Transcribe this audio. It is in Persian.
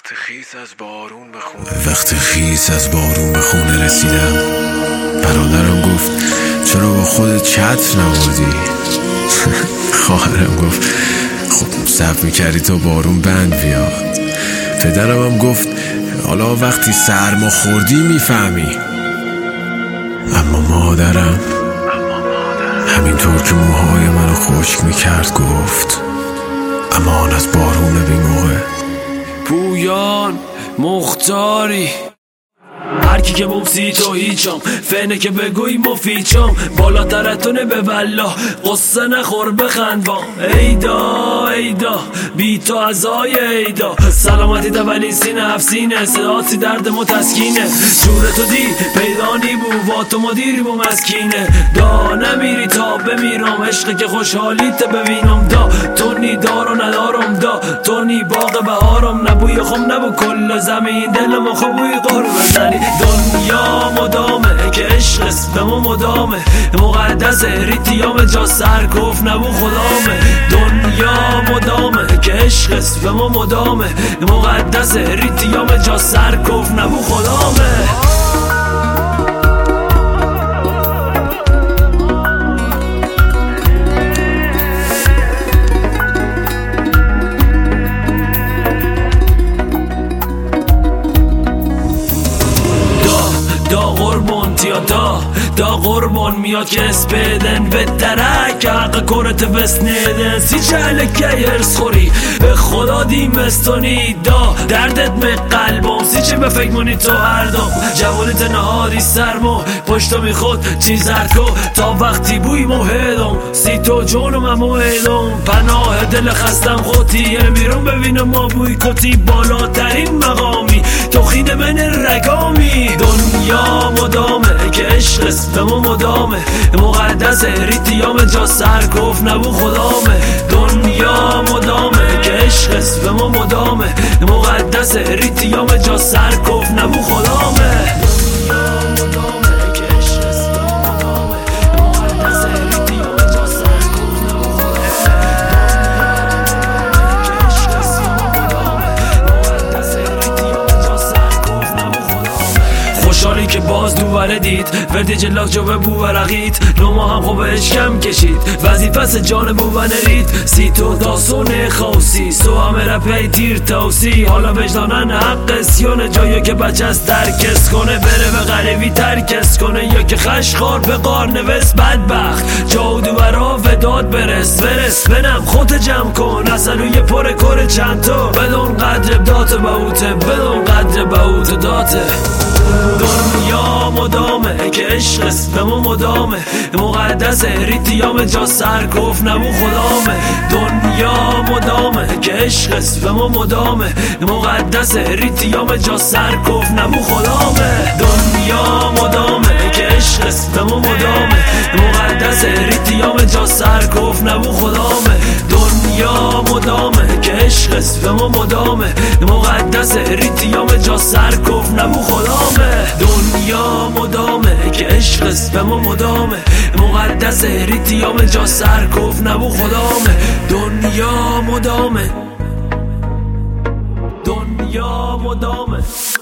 وقت خیس از بارون به خونه رسیدم. برادرم گفت چرا با خودت چتر نبردی؟ خواهرم گفت خب صبر میکردی تا بارون بند بیاد. پدرم هم گفت حالا وقتی سرما خوردی میفهمی. اما مادرم همینطور که موهای منو خشک میکرد گفت امان از بارون بی‌موقع. پویان مختاری هر کی که ممسی تو هیچم فنه که بگوی مفیچم بالاترتونه به والله قصه نخور بخند با ایدا ایدا بی تو ازای ایدا سلامتی دولی سینه هفسینه صداتی درد متسکینه جور تو دی پیدانی بو و تو مدیری بو مسکینه دا نمیری تا بمیرم عشق که خوشحالیت ببینم دا تو نی دار و ندارم دا تو نی باغ بهارم نبوی خم نبو کل زمین دلم خوبوی قهر بزنی دنیا مدامه که عشق اسممو مدامه مقدس ریتیام جا سرکوف نبو خدامه دنیا مدامه که عشق اسممو مدامه مقدس ریتیام جا سرکوف نبو خدامه. دا قربان میاد که اسپیدن به درک حق کرت بسنیدن سی چهله که ارس خوری به خدا دیمستانی دا دردت به قلبم سی چه به فکر مونی تو هر دم جوانت نهاری سرمو پشتو میخود چیز هرکو تا وقتی بوی موهدم سی تو جونم امو ایدم پناه دل خستم خودی میرون ببینم ما بوی کتی بالاترین مقامی تو خیده من رگامی دنیا مدامه که عشق اسممو مدامه مقدس ریتیام جا سرکوف نبو خدامه دنیا مدامه که عشق اسممو مدامه مقدس ریتیام جا سرکوف نبو خدامه. خوشحالی که باز دوباره دید وردی جلاک جو به بوورقید نما هم خوب اشکم کشید وظیفه جان بوونرید سی تو داسون خوصی سو همه رپی تیر توسی حالا وجدانن حق سیونه جایی که بچه از درکس کنه بره به غریبی ترکس کنه یا که خشخار به قار نوست بدبخت جا دوباره وداد برس بنم خود جمع کن اصلوی پر کر چند تو بدون قدر دات باوته بدون قدر باوت داته دنیا مدامه که عشق اسممو مدامه مقدس ریتیام جا سرکوف نبو خدامه دنیا مدامه که عشق اسممو مدامه مقدس ریتیام جا سرکوف نبو خدامه دنیا مدامه که عشق اسممو مدامه مقدس ریتیام جا سرکوف نبو خدامه دنیا مدامه که عشق اسممو مدامه مقدس ریتیام جا سرکوف نبو خدامه دنیا مدامه که عشق اسممو مدامه مقدس ریتیام جا سرکوف نبو خدامه دنیا مدامه دنیا مدامه